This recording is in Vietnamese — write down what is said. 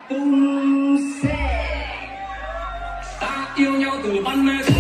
tung xe ta yêu nhau từ ban mê.